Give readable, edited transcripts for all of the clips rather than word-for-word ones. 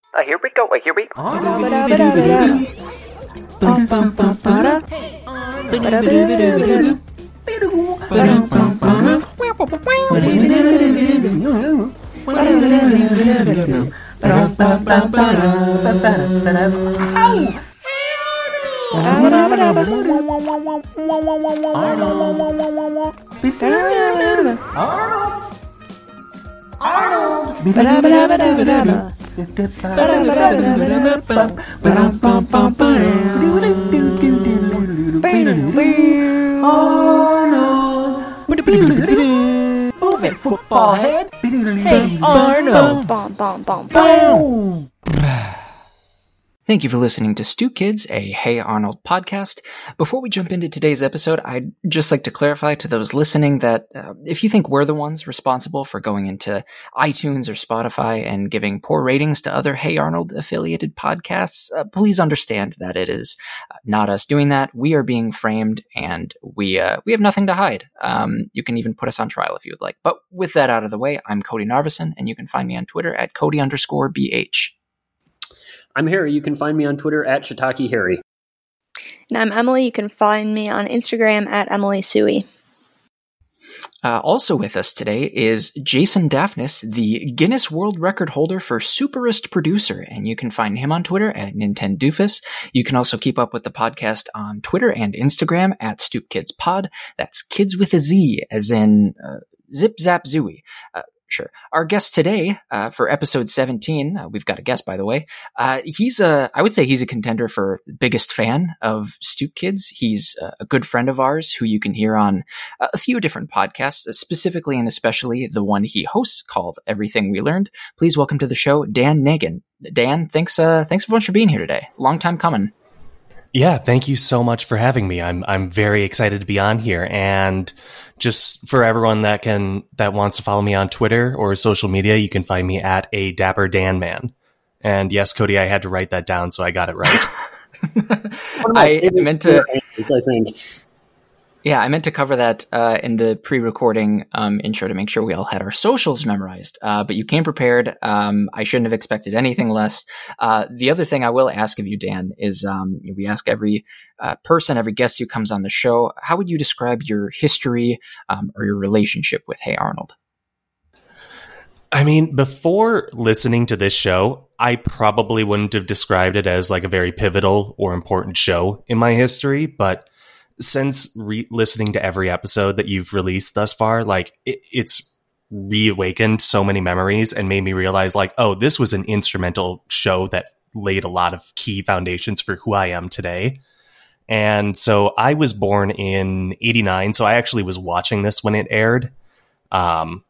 Here we go. Here we go. Move it, football head. Hey, Arnold. Bom, bom, bom, bom. Thank you for listening to Stu Kids, a Hey Arnold podcast. Before we jump into today's episode, I'd just like to clarify to those listening that if you think we're the ones responsible for going into iTunes or Spotify and giving poor ratings to other Hey Arnold affiliated podcasts, please understand that it is not us doing that. We are being framed, and we have nothing to hide. You can even put us on trial if you would like. But with that out of the way, I'm Cody Narveson, and you can find me on Twitter at Cody_BH. I'm Harry. You can find me on Twitter at Shiitake Harry. And I'm Emily. You can find me on Instagram at Emily Sui. Also with us today is Jason Daphnis, the Guinness World Record holder for Superist Producer, and you can find him on Twitter at Nintendoofus. You can also keep up with the podcast on Twitter and Instagram at StoopKidsPod. That's kids with a Z, as in Zip Zap Zooey. Sure. Our guest today, for episode 17, we've got a guest, by the way. I would say he's a contender for biggest fan of Stoop Kids. He's a good friend of ours who you can hear on a few different podcasts, specifically and especially the one he hosts called Everything We Learned. Please welcome to the show, Dan Nagan. Dan, thanks so much for being here today. Long time coming. Yeah, thank you so much for having me. I'm very excited to be on here, and just for everyone that wants to follow me on Twitter or social media, you can find me at a Dapper Dan Man. And yes, Cody, I had to write that down, so I got it right. I meant to. I think. Yeah, I meant to cover that in the pre-recording intro to make sure we all had our socials memorized. But you came prepared. I shouldn't have expected anything less. The other thing I will ask of you, Dan, is we ask every person, every guest who comes on the show, how would you describe your history or your relationship with Hey Arnold? I mean, before listening to this show, I probably wouldn't have described it as like a very pivotal or important show in my history, but since listening to every episode that you've released thus far, like it's reawakened so many memories and made me realize like, oh, this was an instrumental show that laid a lot of key foundations for who I am today. And so I was born in 89. So I actually was watching this when it aired, along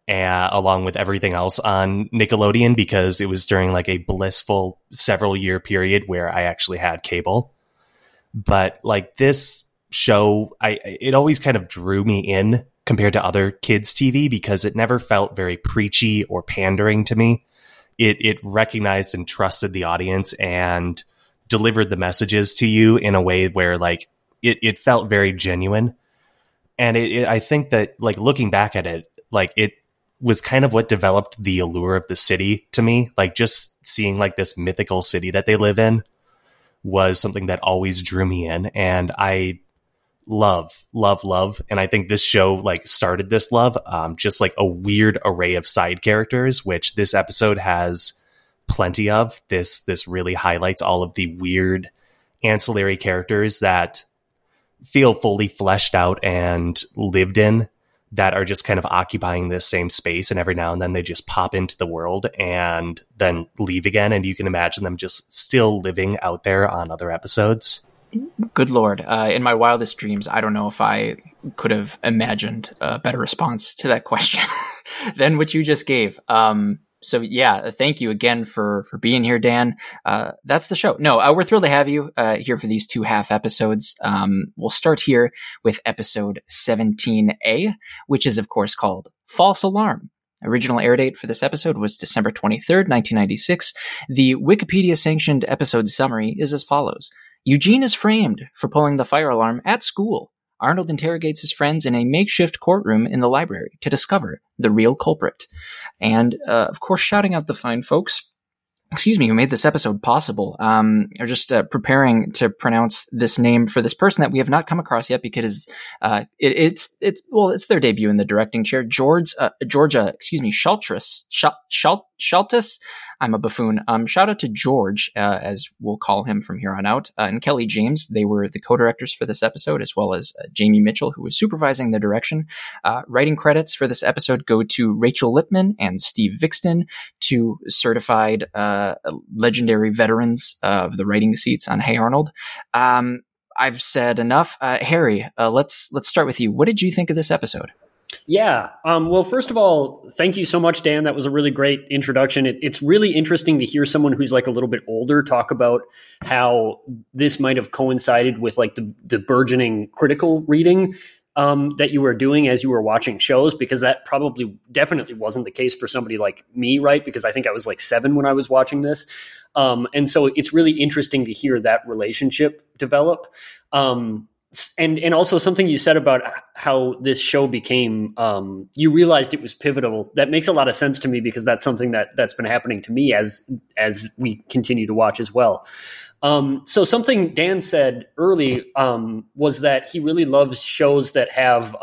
with everything else on Nickelodeon, because it was during like a blissful several year period where I actually had cable. But like this show, it always kind of drew me in compared to other kids' TV because it never felt very preachy or pandering to me. It recognized and trusted the audience and delivered the messages to you in a way where like it felt very genuine. And I think that like looking back at it, like it was kind of what developed the allure of the city to me. Like just seeing like this mythical city that they live in was something that always drew me in, and I love. And I think this show like started this love, just like a weird array of side characters, which this episode has plenty of. This really highlights all of the weird ancillary characters that feel fully fleshed out and lived in, that are just kind of occupying this same space. And every now and then they just pop into the world and then leave again. And you can imagine them just still living out there on other episodes. Good Lord. In my wildest dreams, I don't know if I could have imagined a better response to that question than what you just gave. So yeah, thank you again for being here, Dan. That's the show. No, we're thrilled to have you here for these 2 half episodes. We'll start here with episode 17A, which is of course called False Alarm. Original air date for this episode was December 23rd, 1996. The Wikipedia-sanctioned episode summary is as follows. Eugene is framed for pulling the fire alarm at school. Arnold interrogates his friends in a makeshift courtroom in the library to discover the real culprit. And, of course, shouting out the fine folks, who made this episode possible, are just preparing to pronounce this name for this person that we have not come across yet, because it's their debut in the directing chair. Georgia Shaltis. I'm a buffoon. Shout out to George, as we'll call him from here on out, and Kelly James. They were the co-directors for this episode, as well as Jamie Mitchell, who was supervising the direction. Writing credits for this episode go to Rachel Lipman and Steve Vixton, two certified legendary veterans of the writing seats on Hey Arnold. I've said enough. Harry, let's start with you. What did you think of this episode? Yeah. Well, first of all, thank you so much, Dan. That was a really great introduction. It's really interesting to hear someone who's like a little bit older talk about how this might have coincided with like the burgeoning critical reading that you were doing as you were watching shows, because that definitely wasn't the case for somebody like me, right? Because I think I was like 7 when I was watching this. And so it's really interesting to hear that relationship develop. And also something you said about how this show became, you realized it was pivotal. That makes a lot of sense to me, because that's something that's been happening to me as we continue to watch as well. So something Dan said early was that he really loves shows that have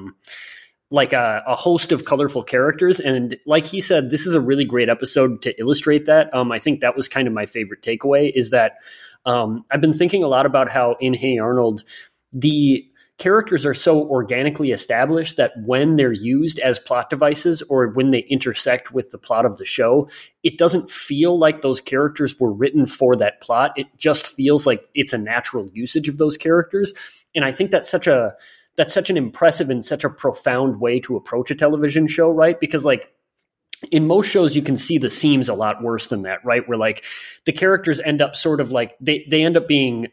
like a host of colorful characters. And like he said, this is a really great episode to illustrate that. I think that was kind of my favorite takeaway, is that I've been thinking a lot about how in Hey Arnold, the characters are so organically established that when they're used as plot devices or when they intersect with the plot of the show, it doesn't feel like those characters were written for that plot. It just feels like it's a natural usage of those characters. And I think that's such an impressive and such a profound way to approach a television show, right? Because like, in most shows, you can see the seams a lot worse than that, right? Where like the characters end up sort of like, they end up being,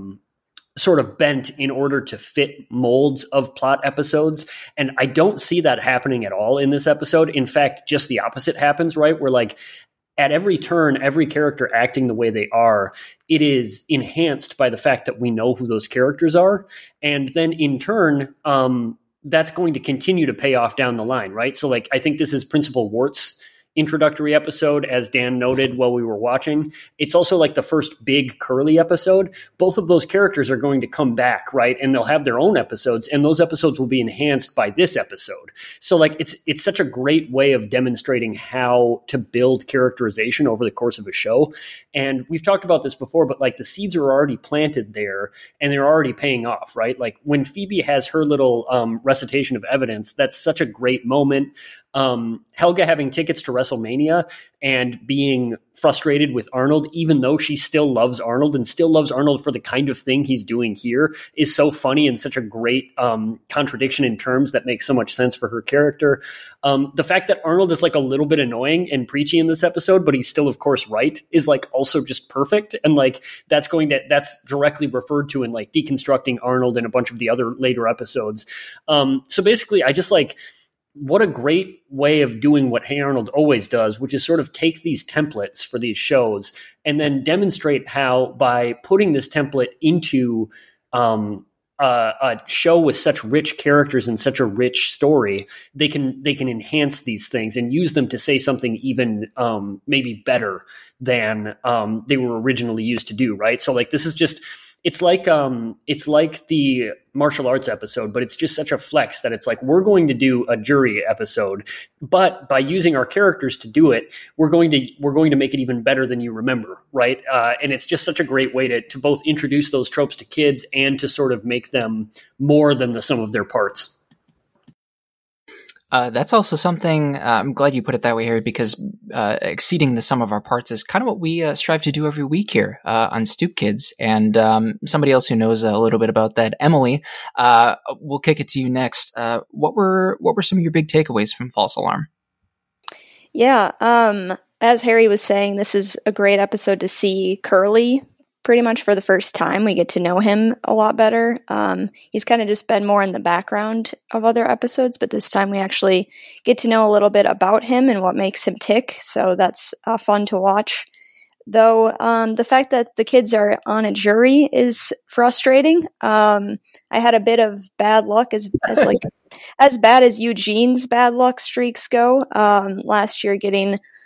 sort of bent in order to fit molds of plot episodes. And I don't see that happening at all in this episode. In fact, just the opposite happens, right? Where like at every turn, every character acting the way they are, it is enhanced by the fact that we know who those characters are. And then in turn, that's going to continue to pay off down the line, right? So like, I think this is Principal Wart's introductory episode, as Dan noted while we were watching. It's also like the first big Curly episode. Both of those characters are going to come back, right? And they'll have their own episodes, and those episodes will be enhanced by this episode. So like it's such a great way of demonstrating how to build characterization over the course of a show. And we've talked about this before, but like the seeds are already planted there and they're already paying off, right? Like when Phoebe has her little recitation of evidence, that's such a great moment. Helga having tickets to WrestleMania and being frustrated with Arnold, even though she still loves Arnold and still loves Arnold for the kind of thing he's doing here, is so funny and such a great contradiction in terms that makes so much sense for her character. The fact that Arnold is like a little bit annoying and preachy in this episode, but he's still, of course, right, is like also just perfect. And like that's directly referred to in like Deconstructing Arnold and a bunch of the other later episodes. So basically, I just like, what a great way of doing what Hey Arnold always does, which is sort of take these templates for these shows and then demonstrate how by putting this template into a show with such rich characters and such a rich story, they can enhance these things and use them to say something even maybe better than they were originally used to do, right? So like this is just... It's like the martial arts episode, but it's just such a flex that it's like, we're going to do a jury episode, but by using our characters to do it, we're going to make it even better than you remember, right? And it's just such a great way to both introduce those tropes to kids and to sort of make them more than the sum of their parts. That's also something, I'm glad you put it that way, Harry, because exceeding the sum of our parts is kind of what we strive to do every week here on Stoop Kids. And somebody else who knows a little bit about that, Emily, we'll kick it to you next. What were some of your big takeaways from False Alarm? Yeah, as Harry was saying, this is a great episode to see Curly pretty much for the first time. We get to know him a lot better. He's kind of just been more in the background of other episodes, but this time we actually get to know a little bit about him and what makes him tick, so that's fun to watch. Though the fact that the kids are on a jury is frustrating. I had a bit of bad luck as like as bad as Eugene's bad luck streaks go. Last year getting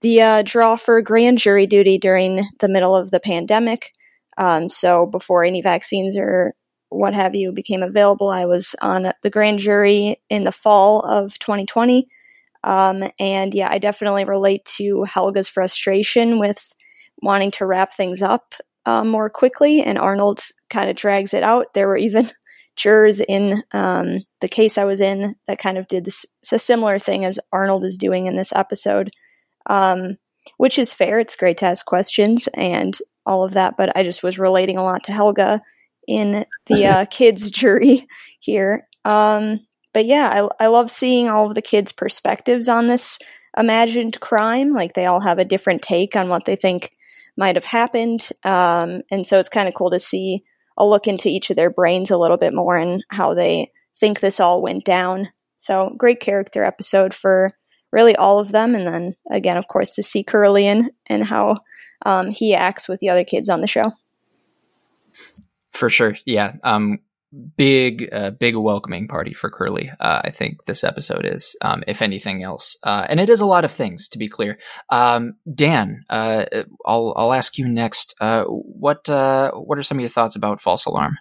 the draw for grand jury duty during the middle of the pandemic. So before any vaccines or what have you became available, I was on the grand jury in the fall of 2020. And yeah, I definitely relate to Helga's frustration with wanting to wrap things up more quickly, and Arnold kind of drags it out. There were even jurors in the case I was in that kind of did a similar thing as Arnold is doing in this episode, which is fair. It's great to ask questions and all of that, but I just was relating a lot to Helga in the kids' jury here. But yeah, I love seeing all of the kids' perspectives on this imagined crime. Like, they all have a different take on what they think might have happened. And so it's kind of cool to see a look into each of their brains a little bit more and how they think this all went down. So great character episode for really all of them. And then again, of course, to see Curly and how he acts with the other kids on the show. For sure. Yeah. Big welcoming party for Curly. I think this episode is, if anything else, and it is a lot of things, to be clear. Dan, I'll ask you next. What are some of your thoughts about False Alarm?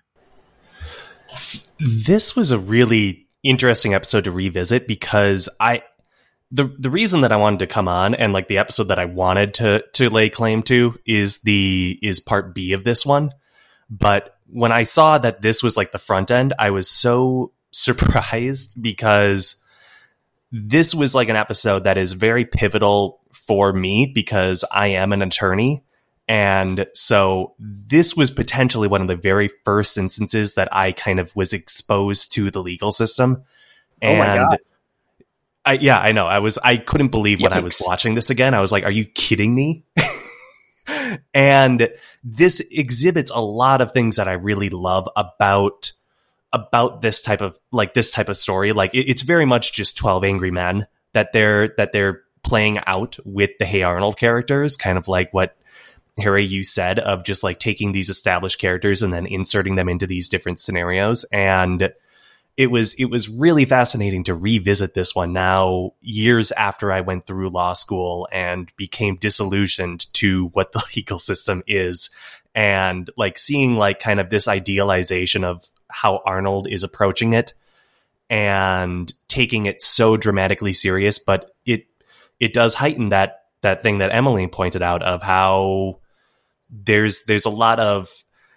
This was a really interesting episode to revisit because the reason that I wanted to come on and like the episode that I wanted to lay claim to is part B of this one. But when I saw that this was like the front end, I was so surprised because this was like an episode that is very pivotal for me because I am an attorney. And so this was potentially one of the very first instances that I kind of was exposed to the legal system. And oh my God. I know. I couldn't believe when I was watching this again. I was like, are you kidding me? And this exhibits a lot of things that I really love about this type of story. Like it's very much just 12 Angry Men that they're playing out with the Hey Arnold characters, kind of like what Harry, you said, of just like taking these established characters and then inserting them into these different scenarios. And it was really fascinating to revisit this one now, years after I went through law school and became disillusioned to what the legal system is, and like seeing like kind of this idealization of how Arnold is approaching it and taking it so dramatically serious. But it does heighten that thing that Emily pointed out of how there's a lot of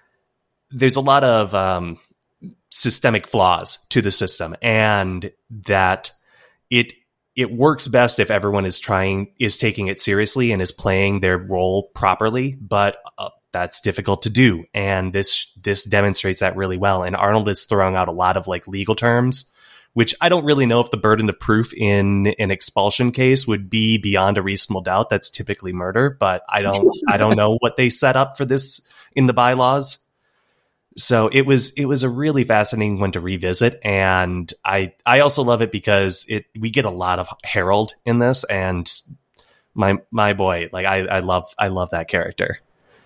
systemic flaws to the system, and that it works best if everyone is taking it seriously and is playing their role properly, but that's difficult to do. And this demonstrates that really well. And Arnold is throwing out a lot of like legal terms, which I don't really know if the burden of proof in an expulsion case would be beyond a reasonable doubt. That's typically murder, but I don't know what they set up for this in the bylaws. So it was a really fascinating one to revisit, and I also love it because we get a lot of Harold in this, and my boy, like I love that character.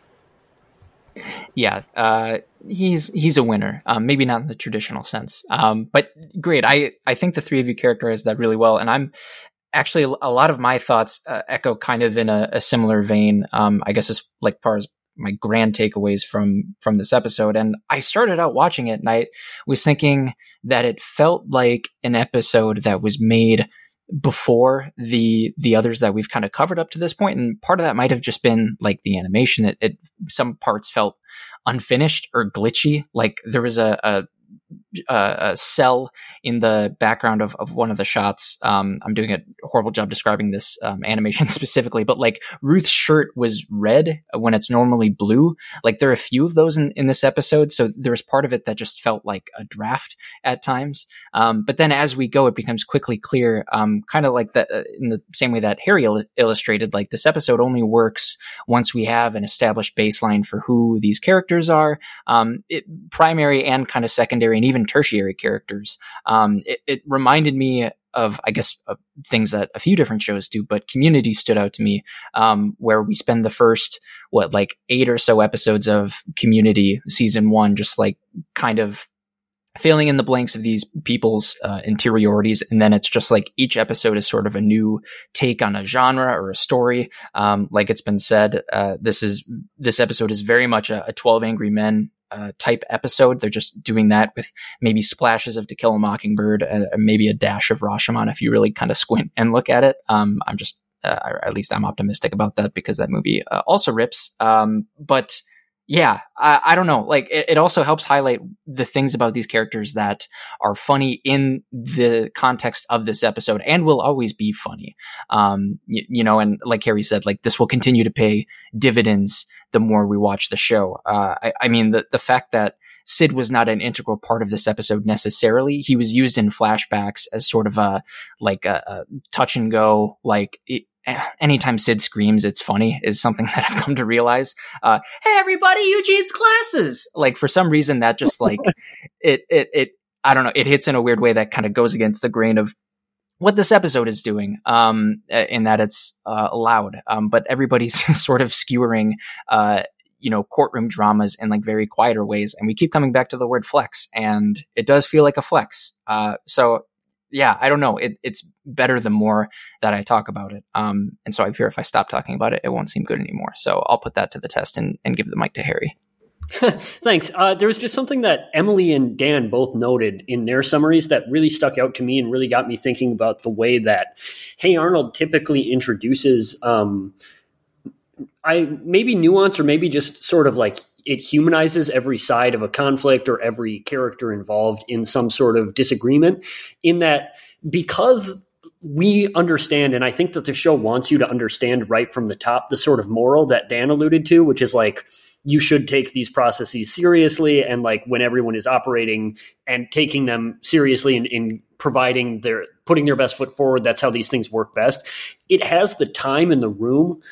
Yeah, he's a winner. Maybe not in the traditional sense, but great. I think the three of you characterize that really well, and I'm actually a lot of my thoughts echo kind of in a similar vein. I guess as like far as my grand takeaways from this episode. And I started out watching it and I was thinking that it felt like an episode that was made before the others that we've kind of covered up to this point. And part of that might have just been like the animation. It some parts felt unfinished or glitchy. Like there was a cell in the background of one of the shots. I'm doing a horrible job describing this animation specifically, but like Ruth's shirt was red when it's normally blue. Like there are a few of those in this episode. So there was part of it that just felt like a draft at times. But then as we go, it becomes quickly clear, kind of like that in the same way that Harry illustrated, like this episode only works once we have an established baseline for who these characters are, primary and kind of secondary and even tertiary characters. It reminded me of, I guess, things that a few different shows do, but Community stood out to me, where we spend the first, 8 or so episodes of Community season 1, just like kind of filling in the blanks of these people's interiorities, and then it's just like each episode is sort of a new take on a genre or a story. Like it's been said, this episode is very much a 12 Angry Men type episode. They're just doing that with maybe splashes of To Kill a Mockingbird, maybe a dash of Rashomon if you really kind of squint and look at it. At least I'm optimistic about that because that movie also rips. But yeah, I don't know. Like it also helps highlight the things about these characters that are funny in the context of this episode and will always be funny. You know, and like Harry said, like this will continue to pay dividends the more we watch the show. I mean, the fact that Sid was not an integral part of this episode necessarily. He was used in flashbacks as sort of a touch and go, like anytime Sid screams, it's funny is something that I've come to realize. Hey everybody, Eugene's glasses. Like for some reason that just like, it, I don't know. It hits in a weird way that kind of goes against the grain of what this episode is doing, in that it's, loud. But everybody's sort of skewering, courtroom dramas in like very quieter ways. And we keep coming back to the word flex, and it does feel like a flex. So yeah, I don't know. It's better the more that I talk about it. And so I fear if I stop talking about it, it won't seem good anymore. So I'll put that to the test and give the mic to Harry. Thanks. There was just something that Emily and Dan both noted in their summaries that really stuck out to me and really got me thinking about the way that Hey Arnold typically introduces maybe nuance or maybe just sort of like it humanizes every side of a conflict or every character involved in some sort of disagreement, in that because we understand, and I think that the show wants you to understand right from the top, the sort of moral that Dan alluded to, which is like, you should take these processes seriously. And like when everyone is operating and taking them seriously and in putting their best foot forward, that's how these things work best. It has the time in the room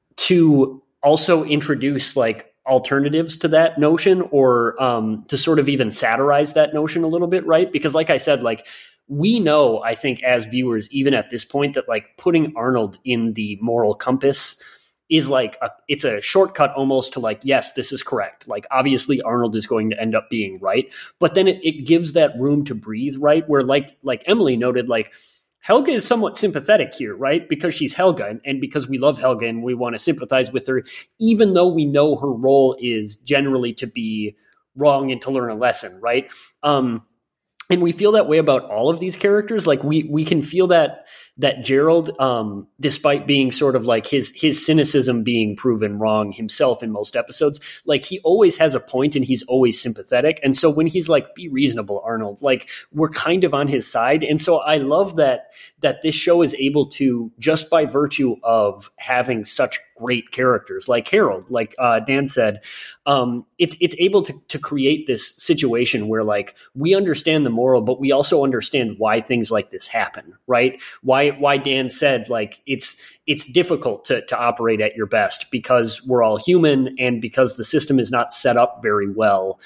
to also introduce like alternatives to that notion, or to sort of even satirize that notion a little bit, right? Because like I said, like we know, I think as viewers, even at this point, that like putting Arnold in the moral compass is like it's a shortcut almost to like, yes, this is correct. Like obviously Arnold is going to end up being right, but then it gives that room to breathe, right? Where like Emily noted, like Helga is somewhat sympathetic here, right? Because she's Helga, and because we love Helga and we want to sympathize with her, even though we know her role is generally to be wrong and to learn a lesson, right? And we feel that way about all of these characters. Like we can feel that Gerald, despite being sort of like his cynicism being proven wrong himself in most episodes, like he always has a point and he's always sympathetic. And so when he's like, be reasonable, Arnold, like we're kind of on his side. And so I love that this show is able to, just by virtue of having such great characters like Harold, like Dan said, it's able to create this situation where like we understand the moral, but we also understand why things like this happen, right? Why Dan said like it's difficult to operate at your best because we're all human and because the system is not set up very well.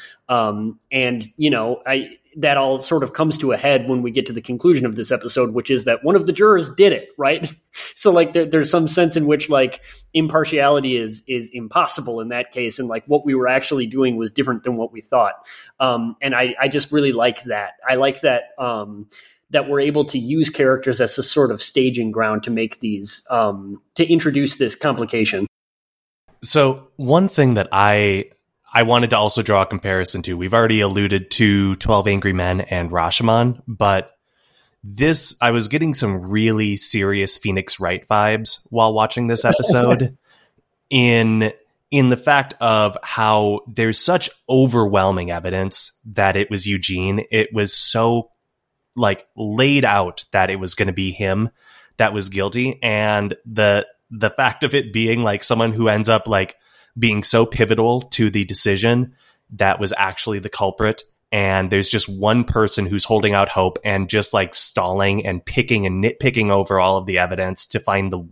And that all sort of comes to a head when we get to the conclusion of this episode, which is that one of the jurors did it, right? So like there's some sense in which like impartiality is impossible in that case, and like what we were actually doing was different than what we thought. And I just really like that. I like that that we're able to use characters as a sort of staging ground to make these to introduce this complication. So one thing that I wanted to also draw a comparison to, we've already alluded to 12 Angry Men and Rashomon, but I was getting some really serious Phoenix Wright vibes while watching this episode in the fact of how there's such overwhelming evidence that it was Eugene. It was so like laid out that it was going to be him that was guilty. And the fact of it being like someone who ends up like being so pivotal to the decision that was actually the culprit. And there's just one person who's holding out hope and just like stalling and picking and nitpicking over all of the evidence to find the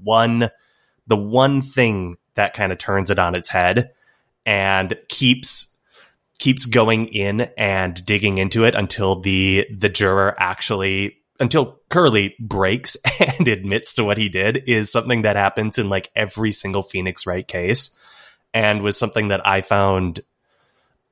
one thing that kind of turns it on its head and keeps going in and digging into it until the juror until Curly breaks and admits to what he did, is something that happens in like every single Phoenix Wright case. And was something that I found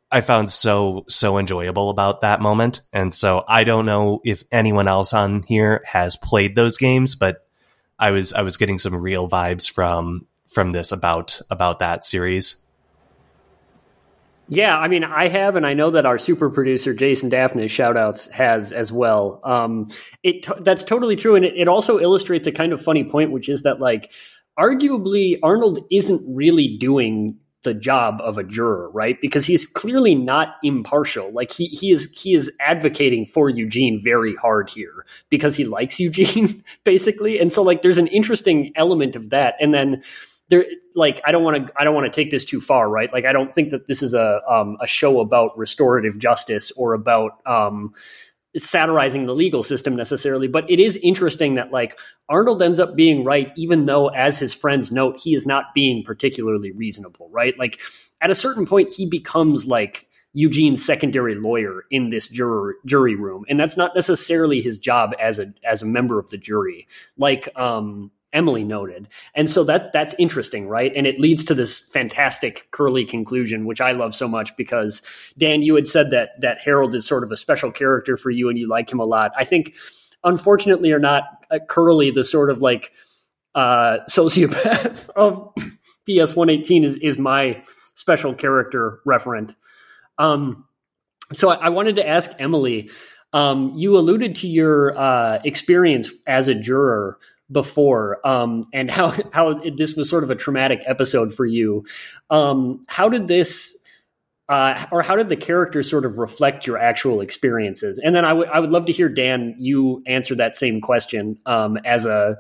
I found so enjoyable about that moment. And so I don't know if anyone else on here has played those games, but I was getting some real vibes from this about that series. Yeah, I mean, I have, and I know that our super producer, Jason Daphne, shoutouts, has as well. That's totally true. And it also illustrates a kind of funny point, which is that, like, arguably Arnold isn't really doing the job of a juror, right? Because he's clearly not impartial. Like he is advocating for Eugene very hard here because he likes Eugene, basically. And so, like, there's an interesting element of that. And then there, like, I don't want to take this too far, right? Like, I don't think that this is a show about restorative justice or about satirizing the legal system necessarily, but it is interesting that, like, Arnold ends up being right, even though, as his friends note, he is not being particularly reasonable, right? Like, at a certain point, he becomes like Eugene's secondary lawyer in this jury room, and that's not necessarily his job as a member of the jury, like Emily noted. And so that's interesting, right? And it leads to this fantastic Curly conclusion, which I love so much because, Dan, you had said that Harold is sort of a special character for you and you like him a lot. I think, unfortunately or not, Curly, the sort of like sociopath of PS 118 is my special character referent. So I wanted to ask Emily, you alluded to your experience as a juror before, and how this was sort of a traumatic episode for you. How did this, or how did the character sort of reflect your actual experiences? And then I would love to hear, Dan, you answer that same question as a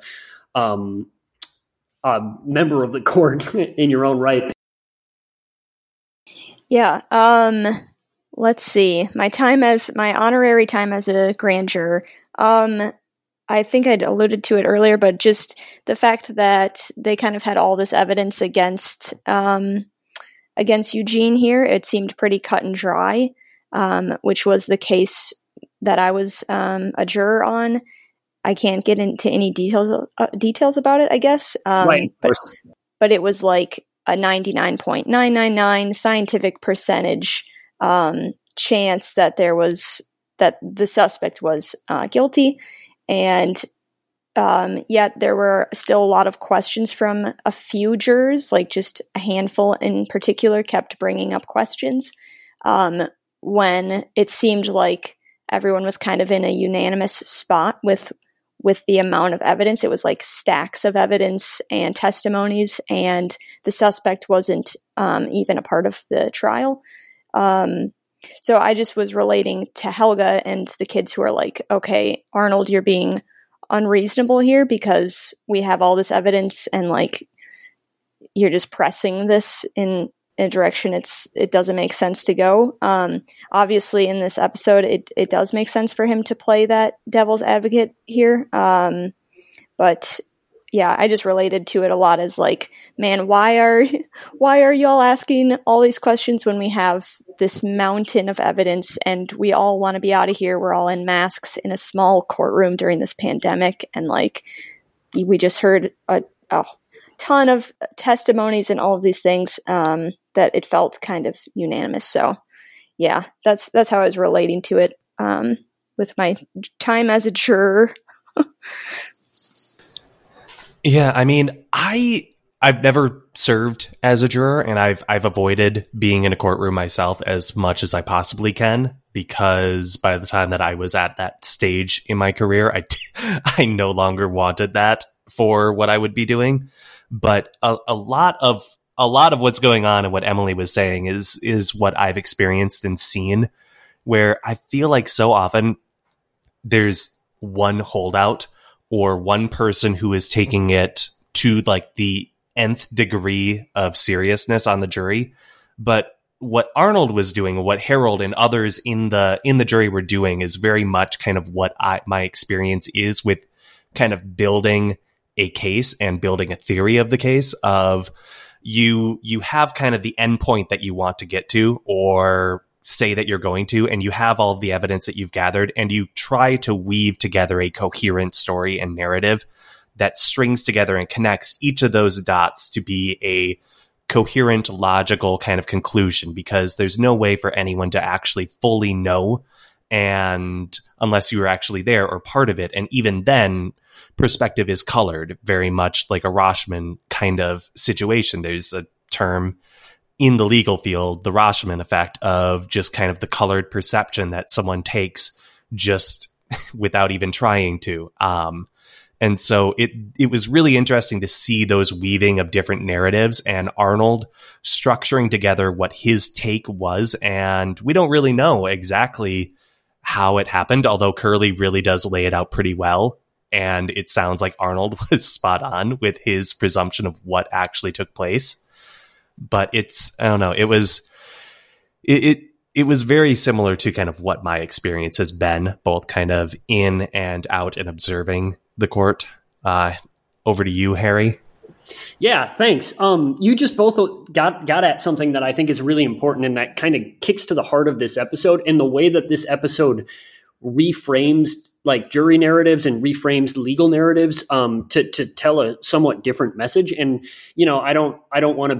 member of the court in your own right. Yeah. Let's see. My honorary time as a grand juror. I think I'd alluded to it earlier, but just the fact that they kind of had all this evidence against Eugene here, it seemed pretty cut and dry, which was the case that I was a juror on. I can't get into any details about it, I guess. Right. But it was like a 99.999 scientific percentage chance that the suspect was guilty. And yet there were still a lot of questions from a few jurors, like just a handful in particular kept bringing up questions when it seemed like everyone was kind of in a unanimous spot with the amount of evidence. It was like stacks of evidence and testimonies, and the suspect wasn't even a part of the trial. So I just was relating to Helga and the kids who are like, okay, Arnold, you're being unreasonable here because we have all this evidence and, like, you're just pressing this in a direction it doesn't make sense to go. Obviously in this episode, it does make sense for him to play that devil's advocate here. But yeah, I just related to it a lot as like, man, why are y'all asking all these questions when we have this mountain of evidence and we all want to be out of here? We're all in masks in a small courtroom during this pandemic, and like we just heard a ton of testimonies and all of these things that it felt kind of unanimous. So yeah, that's how I was relating to it with my time as a juror. Yeah, I mean, I've never served as a juror, and I've avoided being in a courtroom myself as much as I possibly can, because by the time that I was at that stage in my career, I no longer wanted that for what I would be doing. But a lot of what's going on and what Emily was saying is what I've experienced and seen, where I feel like so often there's one holdout or one person who is taking it to like the nth degree of seriousness on the jury. But what Arnold was doing, what Harold and others in the jury were doing, is very much kind of what my experience is with kind of building a case and building a theory of the case. Of you have kind of the end point that you want to get to, or say that you're going to, and you have all of the evidence that you've gathered, and you try to weave together a coherent story and narrative that strings together and connects each of those dots to be a coherent, logical kind of conclusion, because there's no way for anyone to actually fully know, and unless you were actually there or part of it. And even then, perspective is colored, very much like a Rashomon kind of situation. There's a term in the legal field, the Rashomon effect, of just kind of the colored perception that someone takes just without even trying to. And so it was really interesting to see those weaving of different narratives and Arnold structuring together what his take was. And we don't really know exactly how it happened, although Curly really does lay it out pretty well. And it sounds like Arnold was spot on with his presumption of what actually took place. But I don't know, it was very similar to kind of what my experience has been, both kind of in and out and observing the court. Over to you, Harry. Yeah, thanks. You just both got at something that I think is really important, and that kind of kicks to the heart of this episode, and the way that this episode reframes like jury narratives and reframes legal narratives to tell a somewhat different message. And I don't want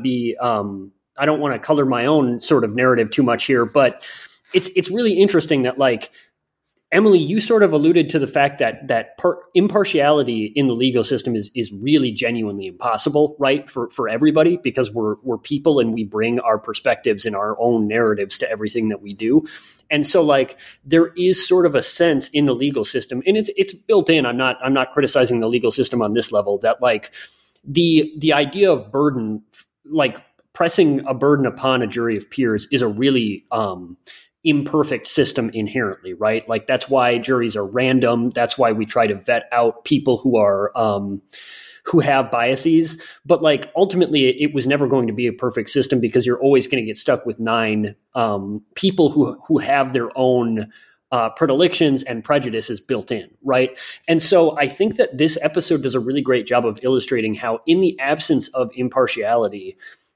to color my own sort of narrative too much here, but it's really interesting that, like, Emily, you sort of alluded to the fact that impartiality in the legal system is really genuinely impossible, right? For everybody, because we're people and we bring our perspectives and our own narratives to everything that we do. And so, like, there is sort of a sense in the legal system, and it's built in. I'm not criticizing the legal system on this level, that, like, the idea of burden, like pressing a burden upon a jury of peers, is a really imperfect system inherently, right? Like, that's why juries are random. That's why we try to vet out people who are who have biases. But, like, ultimately, it was never going to be a perfect system, because you're always going to get stuck with 9 people who have their own predilections and prejudices built in, right? And so I think that this episode does a really great job of illustrating how, in the absence of impartiality,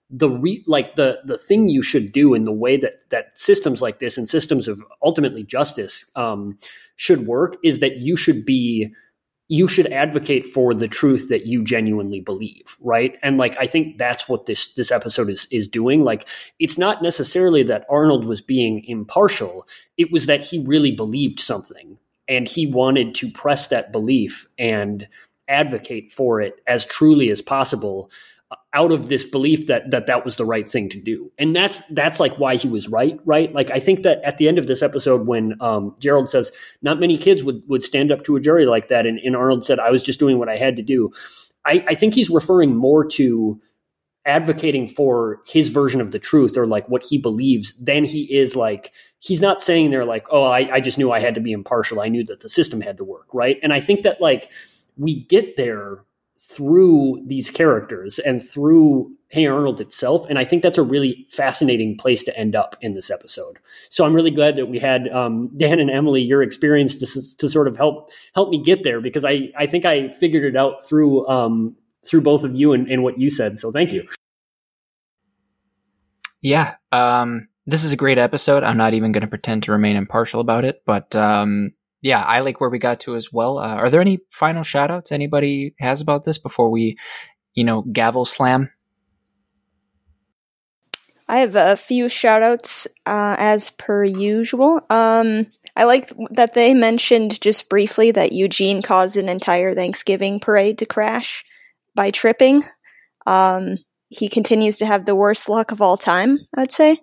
the thing you should do in the way that systems like this and systems of ultimately justice should work is that you should advocate for the truth that you genuinely believe, right? And, like, I think that's what this episode is doing. Like, it's not necessarily that Arnold was being impartial. It was that he really believed something, and he wanted to press that belief and advocate for it as truly as possible, out of this belief that was the right thing to do. And that's like why he was right? Like, I think that at the end of this episode, when Gerald says not many kids would stand up to a jury like that, and Arnold said, I was just doing what I had to do, I think he's referring more to advocating for his version of the truth, or like what he believes, than he is, like, he's not saying there, like, oh, I just knew I had to be impartial. I knew that the system had to work, right? And I think that, like, we get there through these characters and through Hey Arnold itself. And I think that's a really fascinating place to end up in this episode. So I'm really glad that we had Dan and Emily, your experience to sort of help me get there, because I think I figured it out through both of you and what you said. So thank you. Yeah. This is a great episode. I'm not even going to pretend to remain impartial about it, but yeah, I like where we got to as well. Are there any final shout outs anybody has about this before we, gavel slam? I have a few shout outs as per usual. I like that they mentioned just briefly that Eugene caused an entire Thanksgiving parade to crash by tripping. He continues to have the worst luck of all time, I'd say.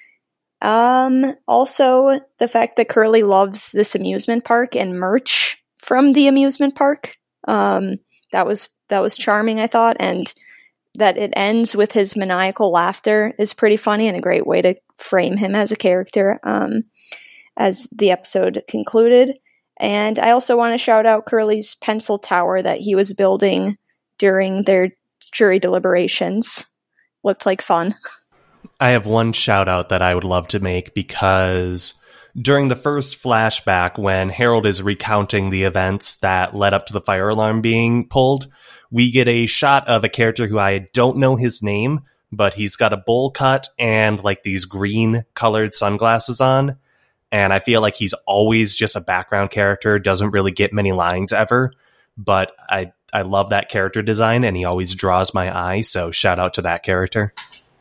Also, the fact that Curly loves this amusement park and merch from the amusement park, that was charming, I thought, and that it ends with his maniacal laughter is pretty funny and a great way to frame him as a character, as the episode concluded. And I also want to shout out Curly's pencil tower that he was building during their jury deliberations. Looked like fun. I have one shout out that I would love to make, because during the first flashback, when Harold is recounting the events that led up to the fire alarm being pulled, we get a shot of a character who I don't know his name, but he's got a bowl cut and like these green colored sunglasses on. And I feel like he's always just a background character, doesn't really get many lines ever, but I love that character design and he always draws my eye. So shout out to that character.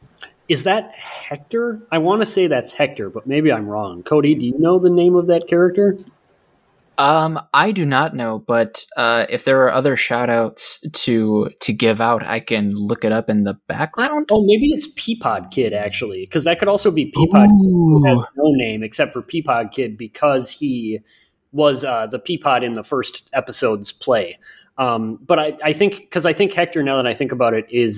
Is that Hector? I want to say that's Hector, but maybe I'm wrong. Cody, do you know the name of that character? I do not know, but if there are other shout outs to give out, I can look it up in the background. Oh, maybe it's Peapod Kid, actually, because that could also be Peapod Kid, who has no name except for Peapod Kid because he was the Peapod in the first episode's play. But I think Hector, now that I think about it, is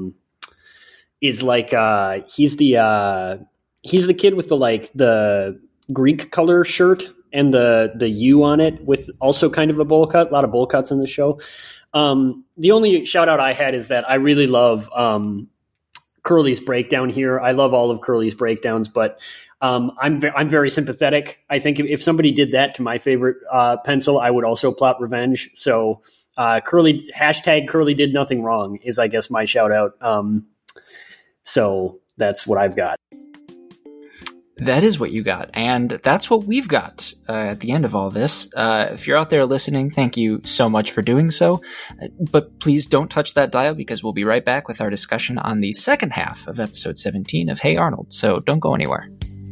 like he's the kid with the Greek color shirt and the U on it with also kind of a bowl cut. A lot of bowl cuts in the show. The only shout out I had is that I really love Curly's breakdown here. I love all of Curly's breakdowns, but I'm very sympathetic. I think if somebody did that to my favorite pencil, I would also plot revenge. So Curly did nothing wrong is, I guess, my shout out. So that's what I've got. That is what you got, and that's what we've got at the end of all this. If you're out there listening, thank you so much for doing so, but please don't touch that dial because we'll be right back with our discussion on the second half of episode 17 of Hey Arnold, so don't go anywhere.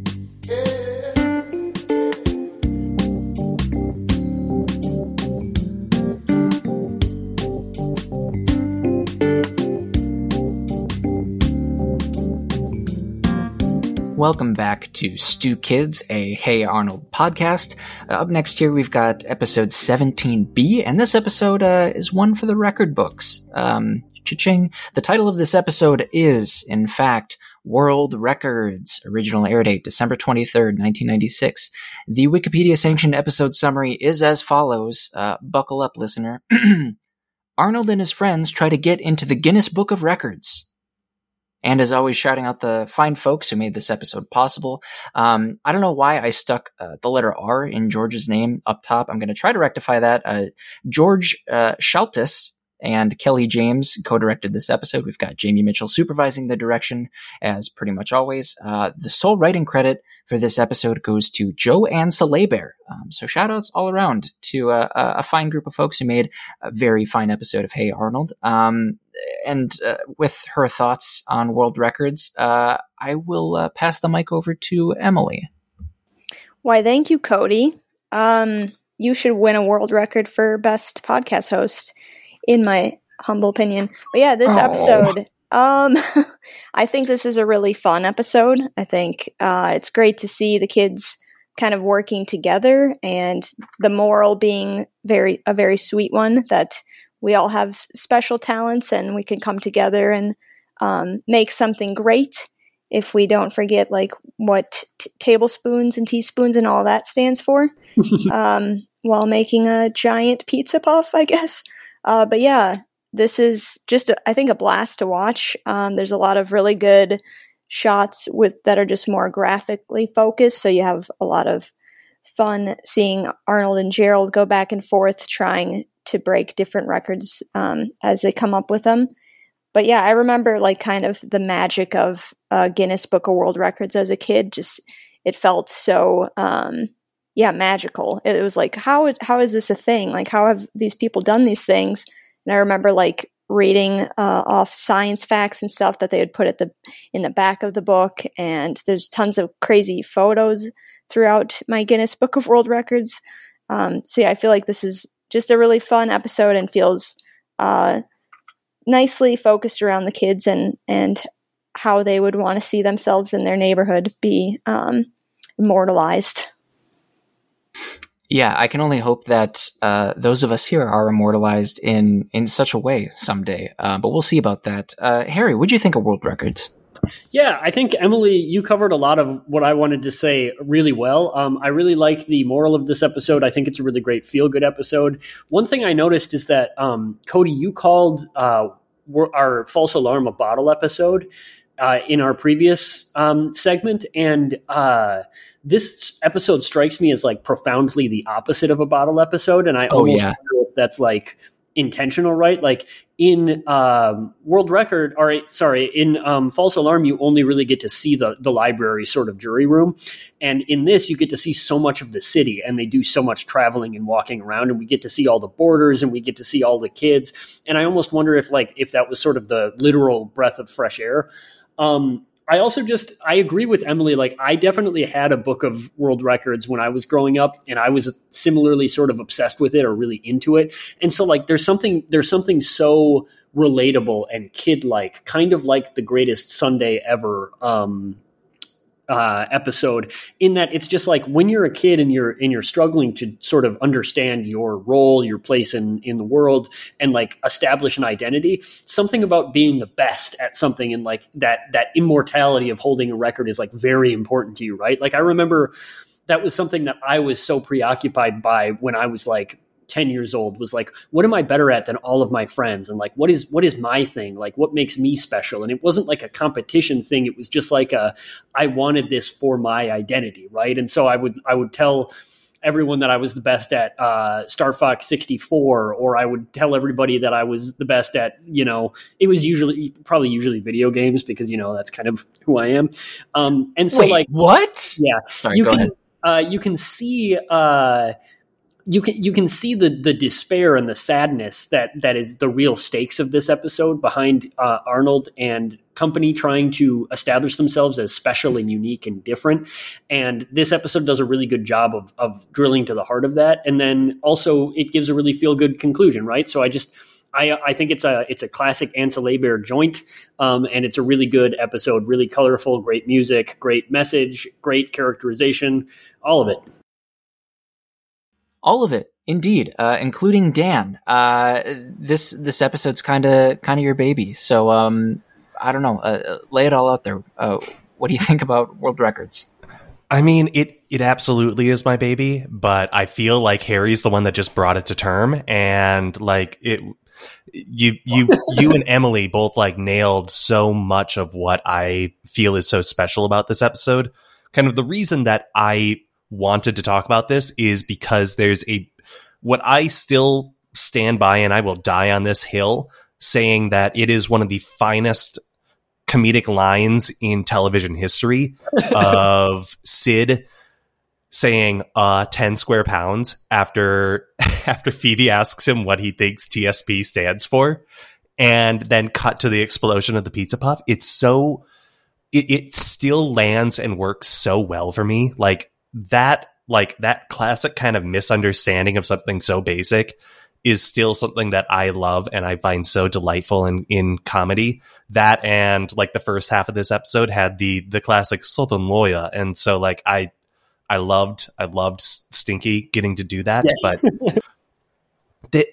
Welcome back to Stu Kids, a Hey Arnold podcast. Up next here, we've got episode 17B, and this episode is one for the record books. Cha-ching. The title of this episode is, in fact, World Records. Original air date, December 23rd, 1996. The Wikipedia-sanctioned episode summary is as follows. Buckle up, listener. Arnold and his friends try to get into the Guinness Book of Records. And as always, shouting out the fine folks who made this episode possible. I don't know why I stuck the letter R in George's name up top. I'm going to try to rectify that. George Shaltis and Kelly James co-directed this episode. We've got Jamie Mitchell supervising the direction, as pretty much always. The sole writing credit for this episode goes to Joanne Salebear. So shout-outs all around to a fine group of folks who made a very fine episode of Hey Arnold. And with her thoughts on world records, I will pass the mic over to Emily. Why, thank you, Cody. You should win a world record for best podcast host, in my humble opinion. But yeah, this episode, I think this is a really fun episode. I think it's great to see the kids kind of working together, and the moral being a very sweet one, that we all have special talents and we can come together and make something great if we don't forget like what tablespoons and teaspoons and all that stands for while making a giant pizza puff, I guess. But yeah, this is just, I think, a blast to watch. There's a lot of really good shots that are just more graphically focused. So you have a lot of fun seeing Arnold and Gerald go back and forth trying to break different records as they come up with them. But yeah, I remember like kind of the magic of Guinness Book of World Records as a kid. Just, it felt so, magical. It was like, how is this a thing? Like, how have these people done these things? And I remember like reading off science facts and stuff that they would put in the back of the book. And there's tons of crazy photos throughout my Guinness Book of World Records. So yeah, I feel like this is just a really fun episode and feels nicely focused around the kids and how they would want to see themselves in their neighborhood be immortalized. Yeah, I can only hope that those of us here are immortalized in such a way someday. But we'll see about that. Harry, what'd you think of World Records? Yeah, I think, Emily, you covered a lot of what I wanted to say really well. I really like the moral of this episode. I think it's a really great feel-good episode. One thing I noticed is that, Cody, you called our false alarm a bottle episode in our previous segment, and this episode strikes me as like profoundly the opposite of a bottle episode, and I almost wonder if that's like intentional, right? Like in World Record, in False Alarm, you only really get to see the library sort of jury room. And in this, you get to see so much of the city, and they do so much traveling and walking around, and we get to see all the borders, and we get to see all the kids. And I almost wonder if that was sort of the literal breath of fresh air. I also I agree with Emily. Like, I definitely had a book of world records when I was growing up, and I was similarly sort of obsessed with it or really into it. And so, like, there's something so relatable and kid-like, kind of like the Greatest Sunday Ever episode, in that it's just like when you're a kid and you're struggling to sort of understand your role, your place in the world, and like establish an identity, something about being the best at something and like that immortality of holding a record is like very important to you, right? Like, I remember that was something that I was so preoccupied by when I was like 10 years old, was like, what am I better at than all of my friends? And like, what is my thing? Like, what makes me special? And it wasn't like a competition thing. It was just like I wanted this for my identity. Right. And so I would tell everyone that I was the best at Star Fox 64, or I would tell everybody that I was the best at, it was usually video games, because, that's kind of who I am. And so, wait, like, what? Yeah, sorry, go ahead. You can see, you can see the despair and the sadness that is the real stakes of this episode behind Arnold and company trying to establish themselves as special and unique and different. And this episode does a really good job of drilling to the heart of that. And then also it gives a really feel good conclusion, right? So I think it's a classic Ansel Bear joint, and it's a really good episode, really colorful, great music, great message, great characterization, all of it. All of it, indeed, including Dan. This episode's kind of your baby. So I don't know. Lay it all out there. What do you think about world records? I mean, it absolutely is my baby, but I feel like Harry's the one that just brought it to term, and like it. You and Emily both like nailed so much of what I feel is so special about this episode. Kind of the reason that I wanted to talk about this is because there's what I still stand by, and I will die on this hill, saying that it is one of the finest comedic lines in television history of Sid saying 10 square pounds after Phoebe asks him what he thinks TSP stands for, and then cut to the explosion of the pizza puff. It's so it still lands and works so well for me. Like that classic kind of misunderstanding of something so basic is still something that I love and I find so delightful in comedy. That, and like the first half of this episode had the classic Southern lawyer, and so like I loved Stinky getting to do that. Yes. But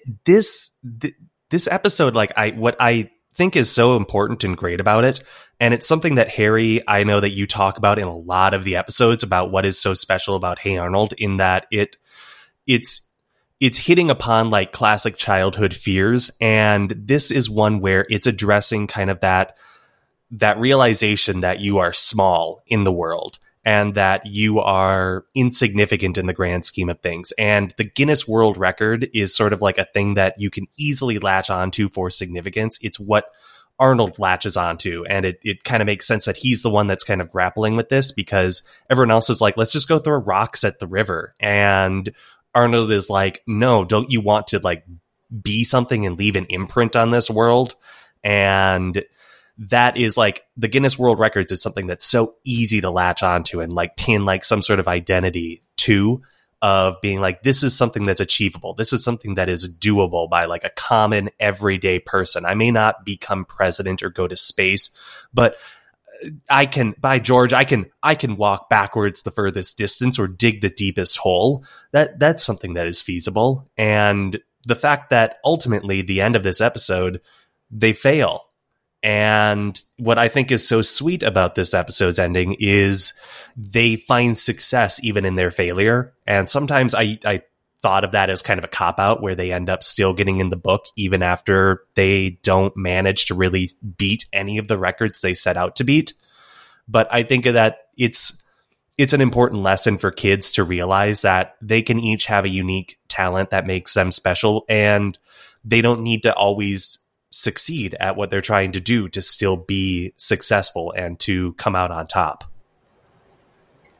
this episode, like what I think is so important and great about it, and it's something that Harry, I know that you talk about in a lot of the episodes about what is so special about Hey Arnold, in that it's hitting upon like classic childhood fears, and this is one where it's addressing kind of that realization that you are small in the world and that you are insignificant in the grand scheme of things. And the Guinness World Record is sort of like a thing that you can easily latch onto for significance. It's what Arnold latches onto, and it kind of makes sense that he's the one that's kind of grappling with this, because everyone else is like, let's just go throw rocks at the river. And Arnold is like, no, don't you want to like be something and leave an imprint on this world? And that is like, the Guinness World Records is something that's so easy to latch onto and like pin like some sort of identity to, of being like, this is something that's achievable. This is something that is doable by like a common everyday person. I may not become president or go to space, but I can, by George, I can walk backwards the furthest distance or dig the deepest hole. That's something that is feasible. And the fact that ultimately the end of this episode, they fail. And what I think is so sweet about this episode's ending is they find success even in their failure. And sometimes I thought of that as kind of a cop-out, where they end up still getting in the book even after they don't manage to really beat any of the records they set out to beat. But I think that it's an important lesson for kids to realize that they can each have a unique talent that makes them special, and they don't need to always succeed at what they're trying to do to still be successful and to come out on top.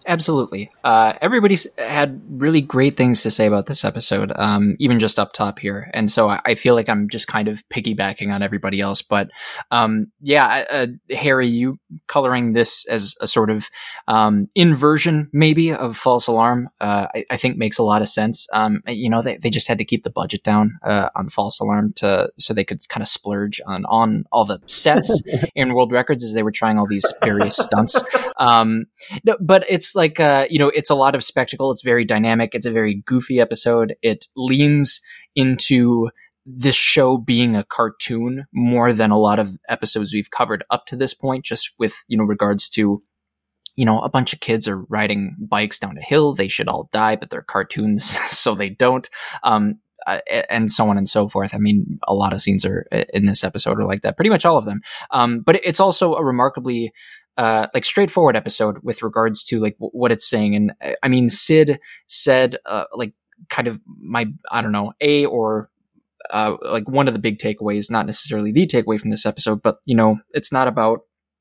Absolutely. Everybody's had really great things to say about this episode, even just up top here. And so I feel like I'm just kind of piggybacking on everybody else. But Harry, you coloring this as a sort of inversion, maybe, of False Alarm, I think makes a lot of sense. They just had to keep the budget down on False Alarm so they could kind of splurge on all the sets in World Records as they were trying all these various stunts. But it's like, it's a lot of spectacle. It's very dynamic. It's a very goofy episode. It leans into this show being a cartoon more than a lot of episodes we've covered up to this point, just with, regards to, a bunch of kids are riding bikes down a hill. They should all die, but they're cartoons, so they don't. And so on and so forth. I mean, a lot of scenes are in this episode are like that, pretty much all of them. But it's also a remarkably straightforward episode with regards to like what it's saying. And I mean, Sid said, kind of one of the big takeaways, not necessarily the takeaway from this episode, but it's not about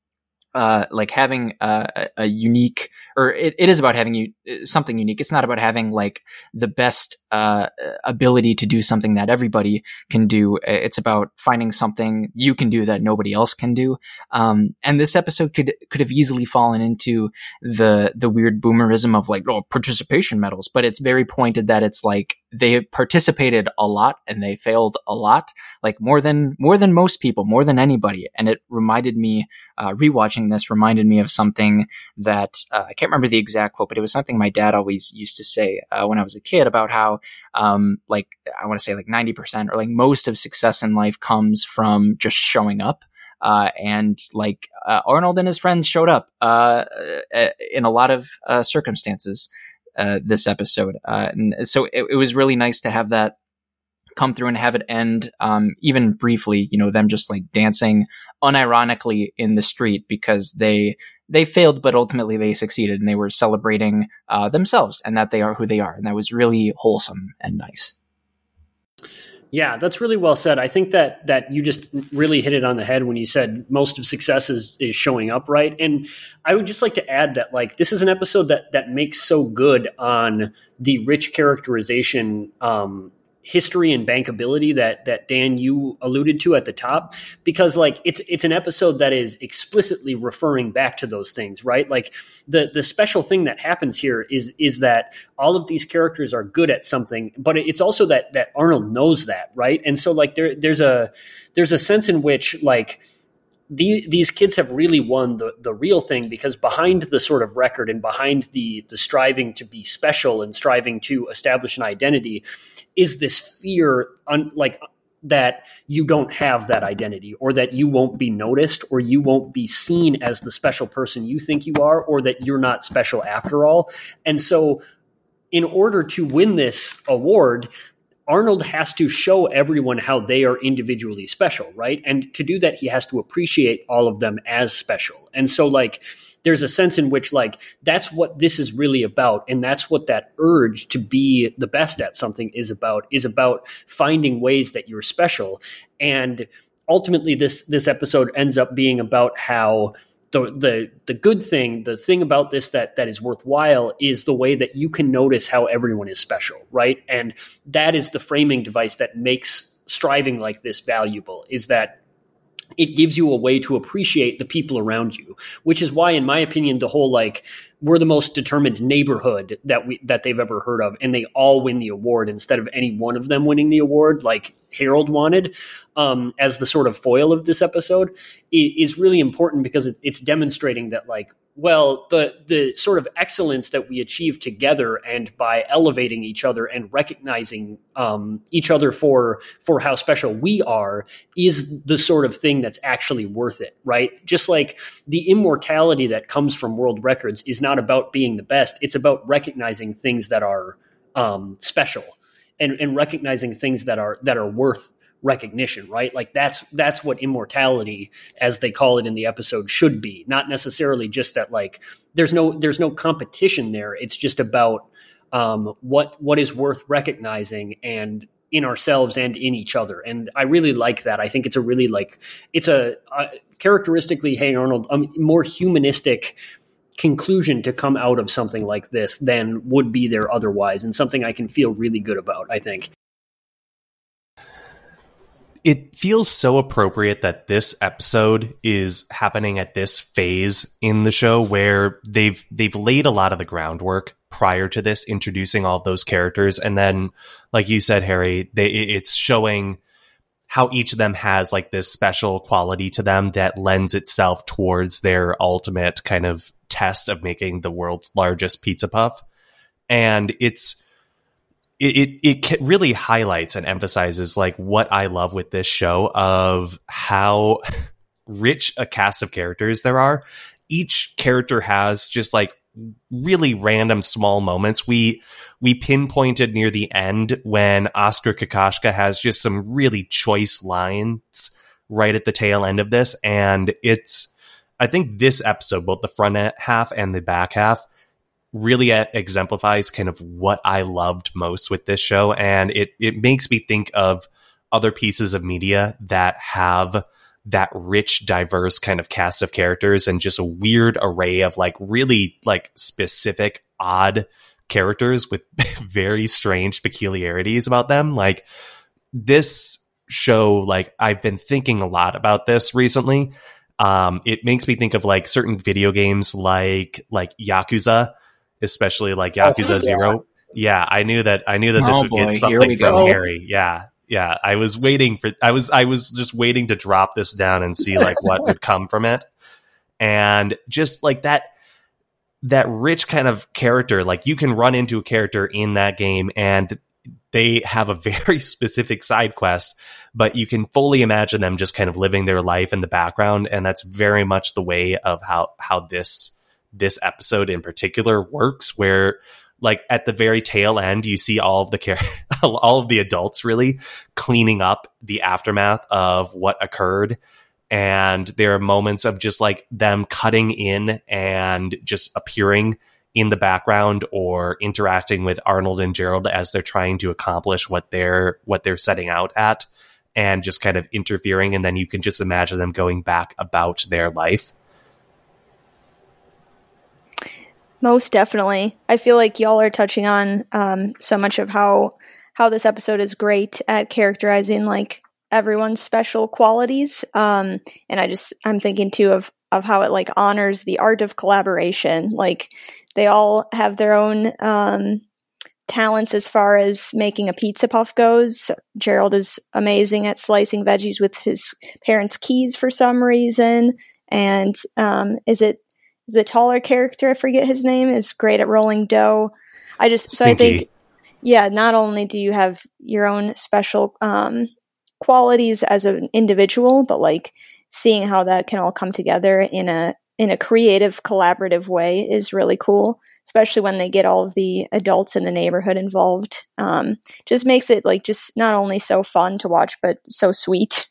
having a unique, or it is about having something unique. It's not about having like the best ability to do something that everybody can do. It's about finding something you can do that nobody else can do. And this episode could have easily fallen into the weird boomerism of like, participation medals, but it's very pointed that it's like they participated a lot and they failed a lot, like more than most people, more than anybody. And it reminded me, rewatching this reminded me of something that I can't remember the exact quote, but it was something my dad always used to say when I was a kid about how I want to say like 90% or like most of success in life comes from just showing up. And Arnold and his friends showed up in a lot of circumstances this episode. And so it was really nice to have that come through and have it end, even briefly, them just like dancing unironically in the street because they failed, but ultimately they succeeded and they were celebrating themselves and that they are who they are. And that was really wholesome and nice. Yeah, that's really well said. I think that you just really hit it on the head when you said most of success is showing up, right? And I would just like to add that like this is an episode that makes so good on the rich characterization history and bankability that Dan, you alluded to at the top, because like it's an episode that is explicitly referring back to those things, right? Like the special thing that happens here is that all of these characters are good at something, but it's also that Arnold knows that, right? And so like there's a sense in which like these kids have really won the real thing, because behind the sort of record and behind the striving to be special and striving to establish an identity is this fear that you don't have that identity, or that you won't be noticed, or you won't be seen as the special person you think you are, or that you're not special after all. And so in order to win this award, Arnold has to show everyone how they are individually special, right? And to do that, he has to appreciate all of them as special. And so like there's a sense in which like that's what this is really about, and that's what that urge to be the best at something is about finding ways that you're special. And ultimately this episode ends up being about how the good thing, the thing about this that is worthwhile is the way that you can notice how everyone is special, right? And that is the framing device that makes striving like this valuable, is that it gives you a way to appreciate the people around you, which is why, in my opinion, the whole like we're the most determined neighborhood that they've ever heard of, and they all win the award instead of any one of them winning the award, like Harold wanted, as the sort of foil of this episode, is really important because it's demonstrating that like, well, the sort of excellence that we achieve together and by elevating each other and recognizing each other for how special we are is the sort of thing that's actually worth it, right? Just like the immortality that comes from world records is not about being the best. It's about recognizing things that are special and recognizing things that are worth recognition, right? Like that's what immortality, as they call it in the episode, should be. Not necessarily just that like there's no competition there. It's just about what is worth recognizing and in ourselves and in each other. And I really like that. I think it's a really like it's a characteristically Hey Arnold, more humanistic conclusion to come out of something like this than would be there otherwise, and something I can feel really good about, I think. It feels so appropriate that this episode is happening at this phase in the show where they've laid a lot of the groundwork prior to this, introducing all of those characters. And then, like you said, Harry, it's showing how each of them has like this special quality to them that lends itself towards their ultimate kind of test of making the world's largest pizza puff. And it really highlights and emphasizes like what I love with this show of how rich a cast of characters there are. Each character has just like really random small moments. We pinpointed near the end when Oscar Kokoschka has just some really choice lines right at the tail end of this. And I think this episode, both the front half and the back half, really exemplifies kind of what I loved most with this show. And it makes me think of other pieces of media that have that rich, diverse kind of cast of characters and just a weird array of like really like specific, odd characters with very strange peculiarities about them. Like this show, like I've been thinking a lot about this recently. It makes me think of like certain video games like Yakuza, especially like Yakuza 0. Yeah, I knew that this would get something from Harry. Yeah. I was just waiting to drop this down and see like what would come from it. And just like that rich kind of character, like you can run into a character in that game and they have a very specific side quest, but you can fully imagine them just kind of living their life in the background. And that's very much the way of how this episode in particular works, where like at the very tail end, you see all of the adults really cleaning up the aftermath of what occurred. And there are moments of just like them cutting in and just appearing in the background or interacting with Arnold and Gerald as they're trying to accomplish what they're setting out at, and just kind of interfering. And then you can just imagine them going back about their life. Most definitely. I feel like y'all are touching on so much of how this episode is great at characterizing like everyone's special qualities. And I'm thinking too of how it like honors the art of collaboration. Like they all have their own talents as far as making a pizza puff goes. Gerald is amazing at slicing veggies with his parents' keys for some reason. And the taller character, I forget his name, is great at rolling dough. I think, yeah, not only do you have your own special qualities as an individual, but like seeing how that can all come together in a creative, collaborative way is really cool, especially when they get all of the adults in the neighborhood involved. Just makes it like just not only so fun to watch, but so sweet.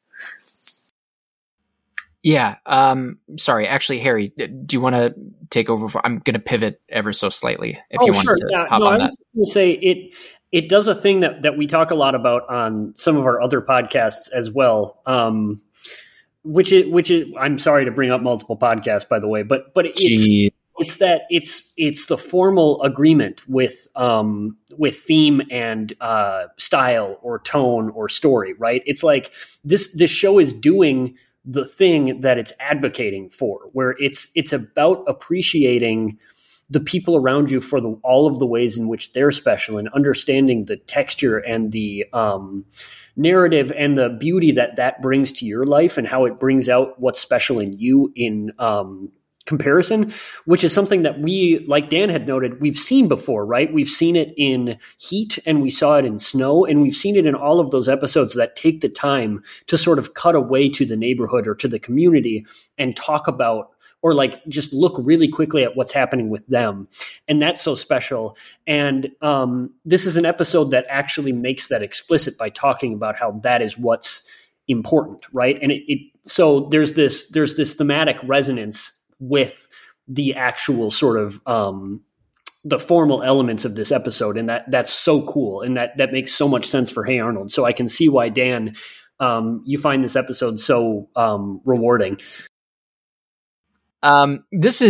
Yeah. Sorry. Actually, Harry, do you want to take over? I'm going to pivot ever so slightly if you want to hop on that. I was going to say it does a thing that we talk a lot about on some of our other podcasts as well. Which is I'm sorry to bring up multiple podcasts, by the way, but it's the formal agreement with theme and style or tone or story, right? It's like this show is doing the thing that it's advocating for, where it's about appreciating the people around you for all of the ways in which they're special, and understanding the texture and the narrative and the beauty that brings to your life, and how it brings out what's special in you in comparison, which is something that we, like Dan had noted, we've seen before, right? We've seen it in Heat, and we saw it in Snow, and we've seen it in all of those episodes that take the time to sort of cut away to the neighborhood or to the community and talk about, or like just look really quickly at what's happening with them. And that's so special. And this is an episode that actually makes that explicit by talking about how that is what's important, right? And so there's this thematic resonance with the actual sort of the formal elements of this episode, and that's so cool, and that makes so much sense for Hey Arnold. So I can see why, Dan, you find this episode so rewarding. This is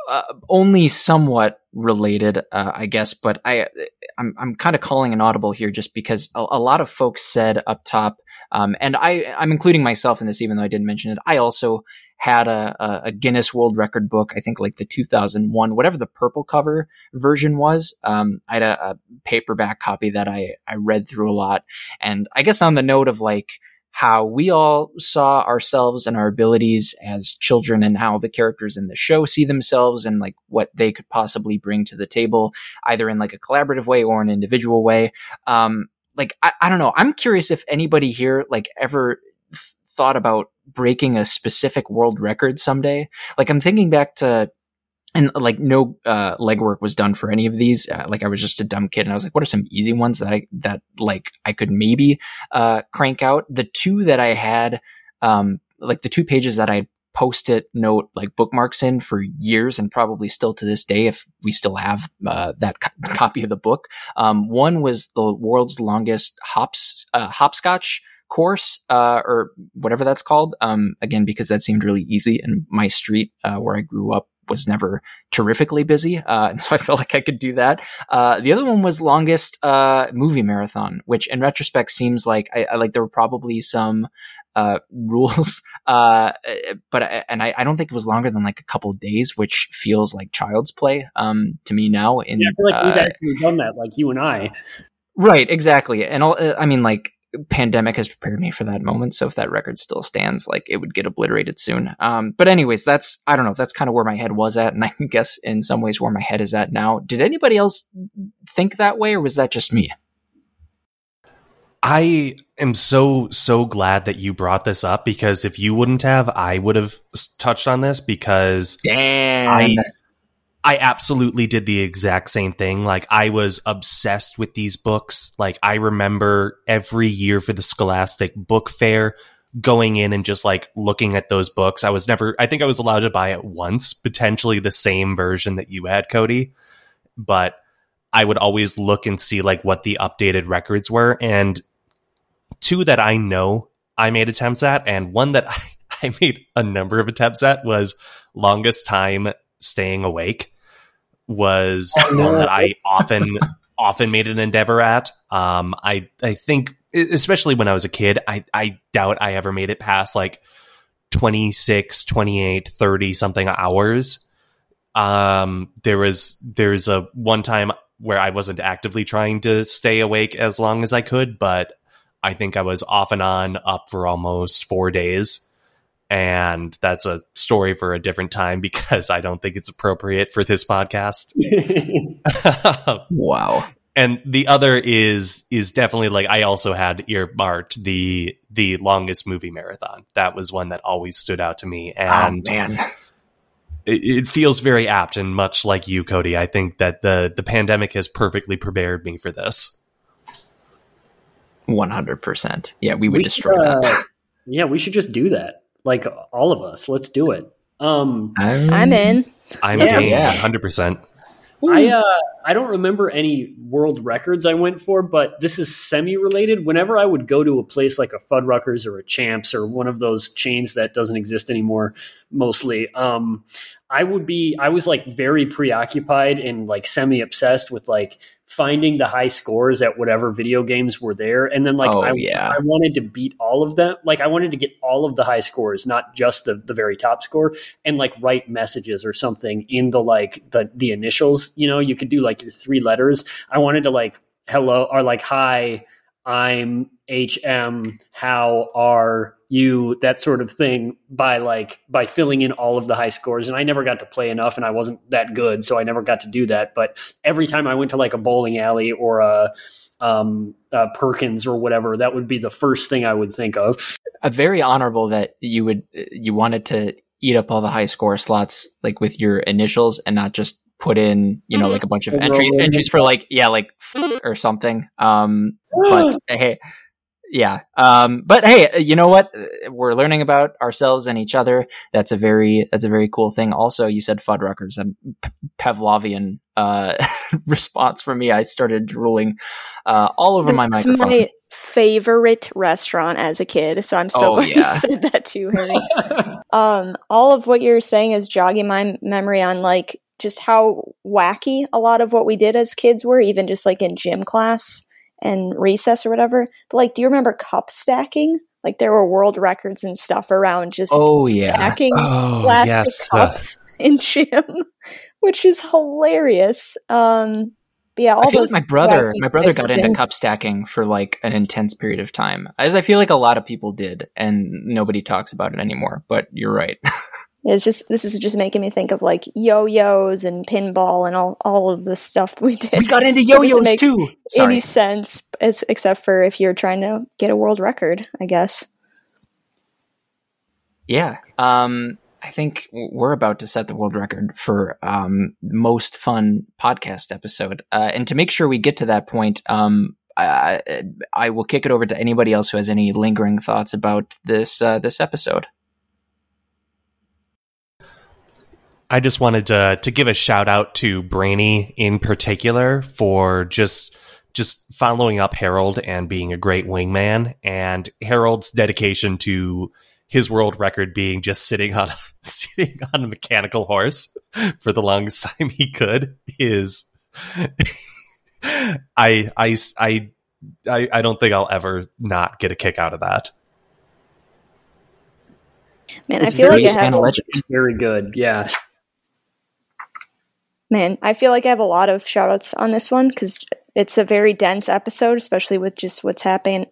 only somewhat related, I guess, but I'm kind of calling an audible here just because a lot of folks said up top, and I'm including myself in this, even though I didn't mention it. I also had a Guinness World Record book, I think like the 2001, whatever the purple cover version was. I had a paperback copy that I read through a lot. And I guess on the note of like how we all saw ourselves and our abilities as children and how the characters in the show see themselves and like what they could possibly bring to the table, either in like a collaborative way or an individual way. Like, I don't know. I'm curious if anybody here like ever thought about breaking a specific world record someday. Like I'm thinking back to, and like no legwork was done for any of these. Like I was just a dumb kid, and I was like, "What are some easy ones that I could maybe crank out?" The two that I had, like the 2 pages that I post-it note like bookmarks in for years, and probably still to this day, if we still have that copy of the book. One was the world's longest hopscotch course, or whatever that's called. Again, because that seemed really easy, and my street where I grew up was never terrifically busy. And so I felt like I could do that. The other one was longest movie marathon, which in retrospect seems like I like there were probably some rules, but I don't think it was longer than like a couple of days, which feels like child's play to me now. I feel like we've actually done that, like you and I. Right, exactly. And I mean, like, pandemic has prepared me for that moment. So if that record still stands, like it would get obliterated soon. But anyways, I don't know. That's kind of where my head was at. And I can guess in some ways where my head is at now. Did anybody else think that way, or was that just me? I am so glad that you brought this up, because if you wouldn't have, I would have touched on this, because Damn. I absolutely did the exact same thing. Like, I was obsessed with these books. Like, I remember every year for the Scholastic Book Fair going in and just like looking at those books. I think I was allowed to buy it once, potentially the same version that you had, Cody. But I would always look and see like what the updated records were. And 2 that I know I made attempts at, and one that I made a number of attempts at, was longest time staying awake. Was one that I often made an endeavor at. I think, especially when I was a kid, I doubt I ever made it past like 26, 28, 30 something hours. There's a one time where I wasn't actively trying to stay awake as long as I could, but I think I was off and on up for almost 4 days. And that's a story for a different time, because I don't think it's appropriate for this podcast. Wow. And the other is definitely, like, I also had earmarked the longest movie marathon. That was one that always stood out to me. And man, it feels very apt, and much like you, Cody, I think that the pandemic has perfectly prepared me for this. 100%. Yeah, we would destroy that. Yeah, we should just do that. Like, all of us, let's do it. I'm in. I'm game, 100%. I don't remember any world records I went for, but this is semi-related. Whenever I would go to a place like a Fuddruckers or a Champs or one of those chains that doesn't exist anymore, mostly, I was like very preoccupied and like semi-obsessed with like finding the high scores at whatever video games were there. And then like, I wanted to beat all of them. Like, I wanted to get all of the high scores, not just the very top score, and like write messages or something in the, like the initials, you know, you could do like your 3 letters. I wanted to like, hello, or like, hi, I'm HM, how are you, that sort of thing, by filling in all of the high scores. And I never got to play enough, and I wasn't that good, so I never got to do that. But every time I went to like a bowling alley or a Perkins or whatever, that would be the first thing I would think of. Very honorable that you wanted to eat up all the high score slots, like with your initials, and not just put in, you know, like a bunch of entries for like, or something. But hey, yeah. But hey, you know what? We're learning about ourselves and each other. That's a very cool thing. Also, you said Fuddruckers, and Pavlovian response from me. I started drooling all over my microphone. It's my favorite restaurant as a kid, so I'm so glad you said that too, Harry. All of what you're saying is jogging my memory on like just how wacky a lot of what we did as kids were, even just like in gym class and recess or whatever. But like, do you remember cup stacking? Like there were world records and stuff around just stacking plastic cups in gym, which is hilarious. But yeah, all I feel those like my brother got into cup stacking for like an intense period of time, as I feel like a lot of people did, and nobody talks about it anymore. But you're right. This is just making me think of like yo-yos and pinball and all of the stuff we did. We got into yo-yos too. Any sense, except for if you're trying to get a world record, I guess. Yeah. I think we're about to set the world record for most fun podcast episode. And to make sure we get to that point, I will kick it over to anybody else who has any lingering thoughts about this episode. I just wanted to give a shout out to Brainy in particular for just following up Harold and being a great wingman, and Harold's dedication to his world record being just sitting on a mechanical horse for the longest time he could is I don't think I'll ever not get a kick out of that. Man, I feel like I have very good. Yeah. Man, I feel like I have a lot of shout outs on this one because it's a very dense episode, especially with just what's happening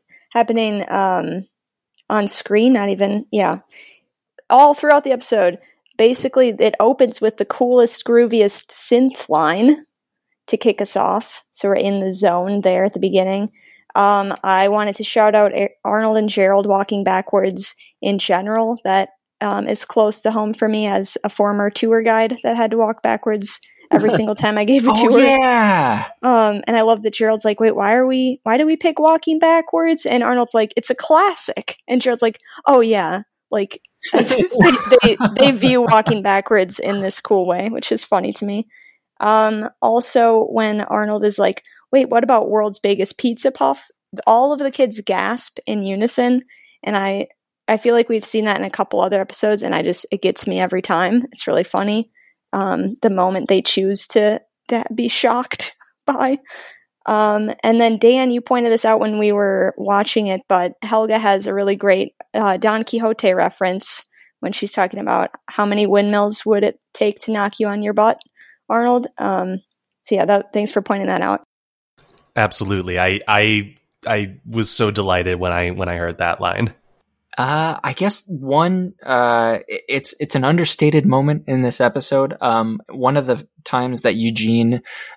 on screen. All throughout the episode. Basically, it opens with the coolest, grooviest synth line to kick us off. So we're in the zone there at the beginning. I wanted to shout out Arnold and Gerald walking backwards in general. That is close to home for me as a former tour guide that had to walk backwards every single time I gave a tour. Yeah. And I love that Gerald's like, wait, why do we pick walking backwards? And Arnold's like, it's a classic. And Gerald's like, oh yeah. Like, they view walking backwards in this cool way, which is funny to me. Also, when Arnold is like, wait, what about world's biggest pizza puff? All of the kids gasp in unison. And I feel like we've seen that in a couple other episodes, and it gets me every time. It's really funny. The moment they choose to be shocked by. And then Dan, you pointed this out when we were watching it, but Helga has a really great Don Quixote reference when she's talking about how many windmills would it take to knock you on your butt, Arnold. So yeah, thanks for pointing that out. Absolutely. I was so delighted when I heard that line. I guess it's an understated moment in this episode. One of the times that Eugene,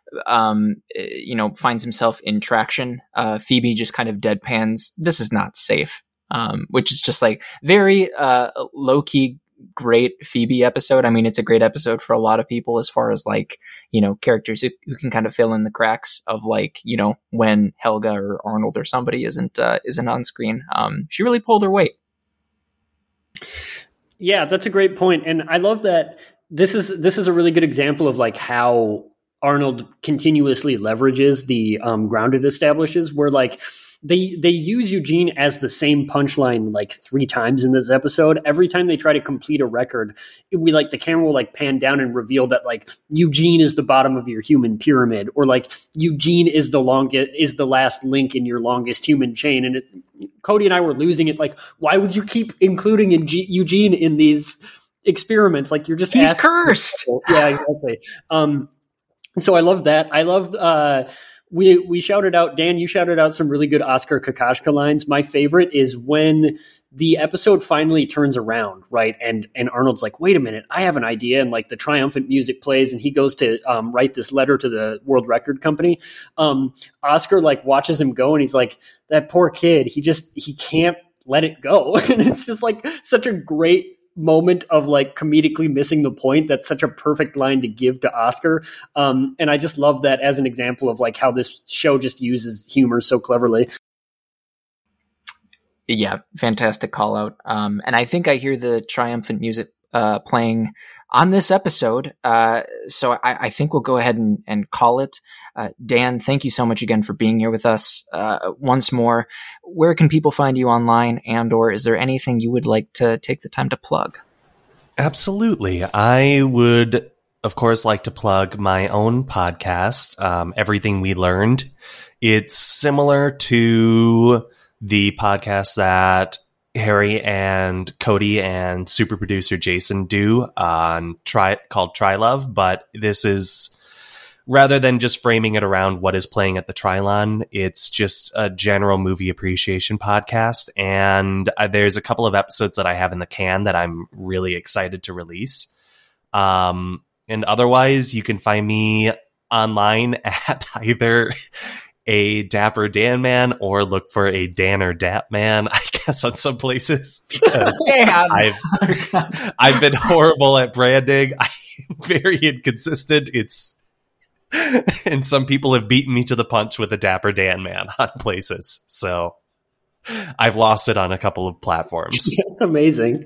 finds himself in traction, Phoebe just kind of deadpans, "This is not safe," which is just like very, low key, great Phoebe episode. I mean, it's a great episode for a lot of people as far as like, characters who can kind of fill in the cracks of like, when Helga or Arnold or somebody isn't on screen. She really pulled her weight. Yeah, that's a great point. And I love that this is a really good example of like how Arnold continuously leverages the grounded establishes, where like they use Eugene as the same punchline like 3 times in this episode. Every time they try to complete a record, the camera will like pan down and reveal that like Eugene is the bottom of your human pyramid, or like Eugene is the last link in your longest human chain. And Cody and I were losing it. Like, why would you keep including Eugene in these experiments? Like, you're just he's cursed. Yeah, exactly. So I love that. I loved. We shouted out, Dan, you shouted out some really good Oscar Kokoschka lines. My favorite is when the episode finally turns around, right? And Arnold's like, wait a minute, I have an idea. And like the triumphant music plays and he goes to write this letter to the World Record Company. Oscar like watches him go and he's like, that poor kid, he can't let it go. And it's just like such a great moment of like comedically missing the point. That's such a perfect line to give to Oscar. And I just love that as an example of like how this show just uses humor so cleverly. Yeah, fantastic call out. And I think I hear the triumphant music playing on this episode. So I think we'll go ahead and call it. Dan, thank you so much again for being here with us. Once more, where can people find you online, and or is there anything you would like to take the time to plug? Absolutely. I would, of course, like to plug my own podcast, Everything We Learned. It's similar to the podcast that Harry and Cody and super producer Jason do on called Trilove, but this is, rather than just framing it around what is playing at the Trilon, it's just a general movie appreciation podcast. And there's a couple of episodes that I have in the can that I'm really excited to release. And otherwise, you can find me online at either a Dapper Dan Man or look for a Dan or Dap Man, I guess, on some places, because I've been horrible at branding. I'm very inconsistent. And some people have beaten me to the punch with a Dapper Dan Man on places. So I've lost it on a couple of platforms. That's amazing.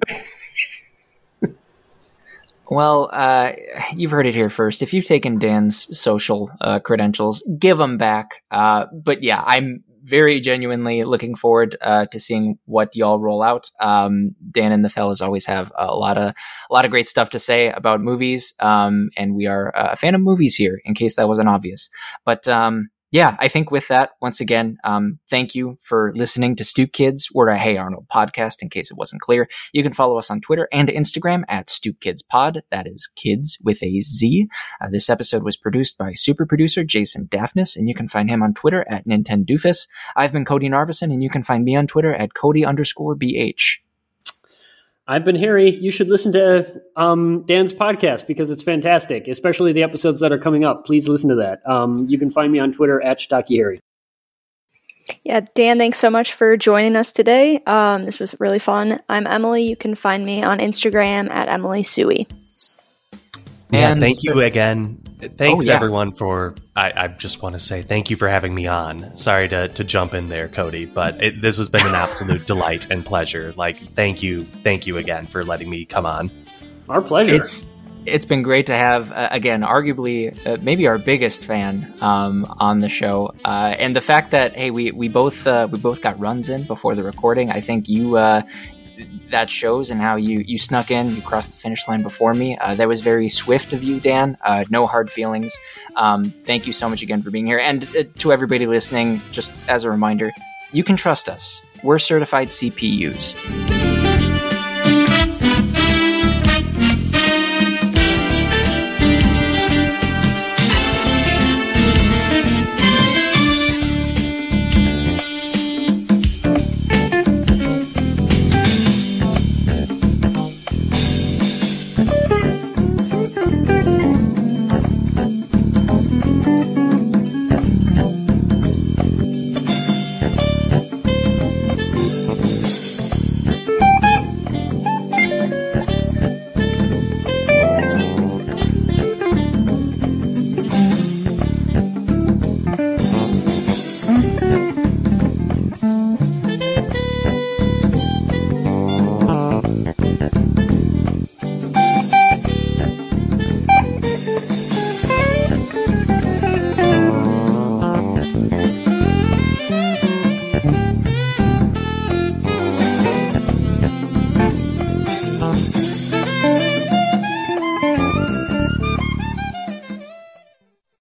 Well, you've heard it here first. If you've taken Dan's social credentials, give them back. But yeah, I'm very genuinely looking forward to seeing what y'all roll out. Dan and the fellas always have a lot of great stuff to say about movies, and we are a fan of movies here, in case that wasn't obvious. But yeah, I think with that, once again, thank you for listening to Stoop Kids. We're a Hey Arnold podcast, in case it wasn't clear. You can follow us on Twitter and Instagram at Stoop Kids Pod. That is kids with a Z. This episode was produced by super producer Jason Daphnis, and you can find him on Twitter at NintenDoofus. I've been Cody Narvison, and you can find me on Twitter at Cody_BH. I've been Harry. You should listen to Dan's podcast because it's fantastic, especially the episodes that are coming up. Please listen to that. You can find me on Twitter at StockyHarry. Yeah, Dan, thanks so much for joining us today. This was really fun. I'm Emily. You can find me on Instagram at EmilySui. Yeah, thank you again. Thanks, everyone, for... I just want to say thank you for having me on. Sorry to jump in there, Cody, but this has been an absolute delight and pleasure. Like, thank you again for letting me come on. Our pleasure. It's been great to have, again, arguably maybe our biggest fan on the show. And the fact that, hey, we both got runs in before the recording, I think that shows, and how you snuck in, you crossed the finish line before me. That was very swift of you, Dan. No hard feelings. Thank you so much again for being here. And to everybody listening, just as a reminder, you can trust us. We're certified CPUs.